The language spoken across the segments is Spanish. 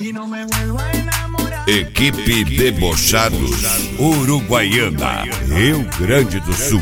y no me vuelvo a enamorar. Equipe Debochados Uruguaiana, Rio Grande do Sul.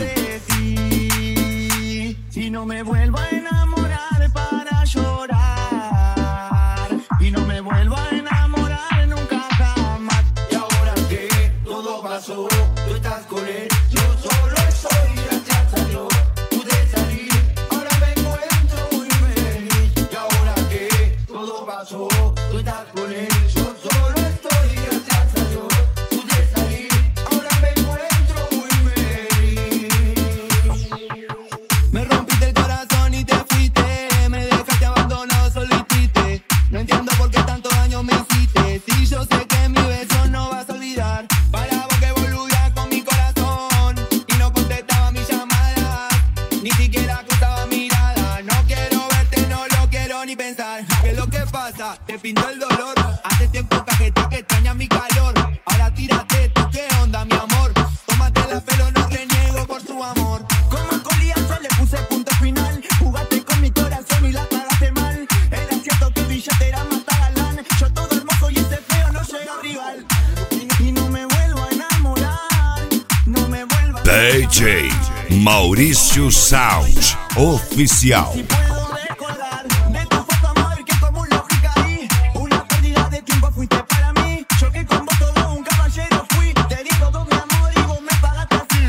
Y no me vuelvo a enamorar para llorar. Y no me vuelvo a enamorar nunca jamás. Y ahora que todo pasó, tú estás con él, yo solo estoy, gracias a Dios. Pude salir, ahora me encuentro muy feliz. Y ahora que todo pasó, tú estás con él, yo solo estoy, gracias a Dios. Pude salir, ahora me encuentro muy feliz. Me rompiste el corazón y te fuiste, me dejaste abandonado solo y triste. No entiendo por qué tanto daño me hiciste, si yo sé que mi beso no vas a olvidar. Para vos que volvías con mi corazón y no contestaba mis llamadas, ni siquiera cruzaba mirada. No quiero verte, no lo quiero ni pensar. ¿Qué es lo que pasa? Te pintó el dolor. Hace tiempo cajeta que extraña mi calor. Ahora tírate, ¿tú qué onda, mi amor? Tómate la pelo, no reniego por tu amor. Como coliazo le puse punto final. Jugaste con mi corazón y la pagaste mal. Era cierto que Villate era más galán. Yo todo hermoso y ese feo no llega rival. Y no me vuelvo a enamorar. No me vuelvo a DJ Maurício Sound Oficial. Si puedo recordar de tu foto, amor, que como lógica ahí. Una pérdida de tiempo fuiste para mí. Yo que con vos todo un caballero fui. Te di todo mi amor y vos me pagaste así.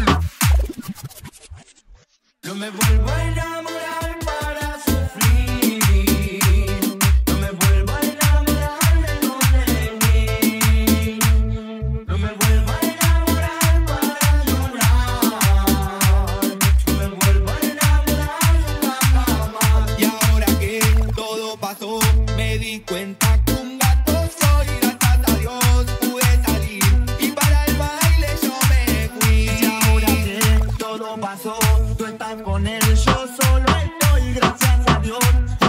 No me vuelvo a enamorar para sufrir. No me vuelvo a enamorar de mí. No me vuelvo a enamorar para llorar. No me vuelvo a enamorar nunca jamás. Y ahora que todo pasó, me di cuenta que un gato soy, gracias a Dios pude salir. Y para el baile yo me fui. Y ahora que todo pasó, tú estás con él, yo solo estoy, gracias a Dios.